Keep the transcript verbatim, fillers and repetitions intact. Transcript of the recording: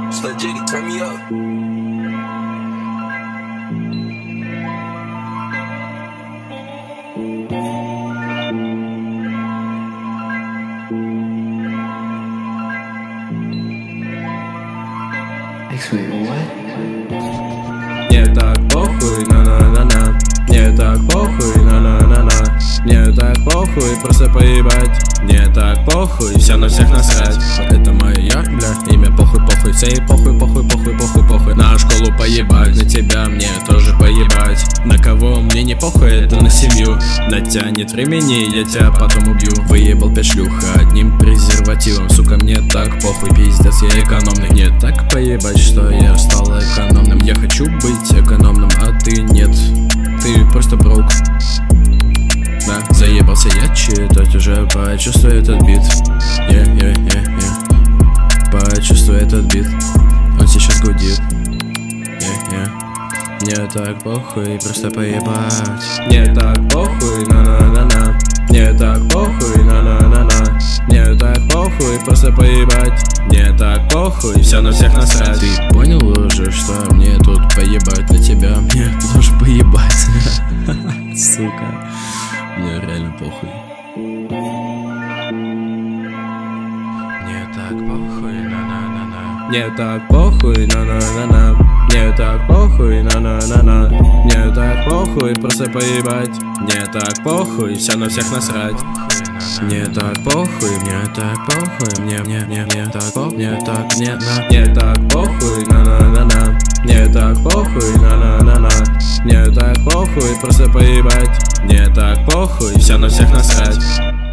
So J D, turn me up. Мне так похуй, на-на-на-на. Мне так похуй, на-на-на-на. Мне так похуй, просто поебать. Мне так похуй, все на всех насрать. Это мое, бля, имя похуй, похуй. Всей похуй, похуй, похуй, похуй, похуй. На школу поебать, на тебя мне тоже поебать. На кого мне не похуй, это на семью. Натянет времени, я тебя потом убью. Выебал пять шлюх одним презервативом. Сука, мне так похуй, пиздец, я экономный. Мне так поебать, что я стал экономным. Я хочу быть экономным, а ты нет. Ты просто броук. Да, заебался я читать уже, почувствуй этот бит. Yeah, yeah, yeah, yeah. Почувствуй этот бит, он сейчас гудит. Yeah, yeah. Мне так похуй, просто поебать. Мне так похуй, на-на-на-на. Мне так похуй, на-на-на-на. Мне так похуй, просто поебать. Мне так похуй, все на всех насрать. Ты понял уже, что мне тут поебать на тебя? Мне тоже поебать. Сука, мне реально похуй. Мне так похуй, на-на-на-на. Мне так похуй, на-на-на-на. Мне так похуй, на-на-на-на. Мне так похуй, просто поебать. Мне так похуй, все на всех насрать. Мне так похуй, мне так похуй, мне, мне, мне, мне так похуй, мне так, мне, на, мне так похуй, на-на-на-на. Мне так похуй, на-на-на-на. Мне так похуй, просто поебать. Мне так похуй, все на всех насрать.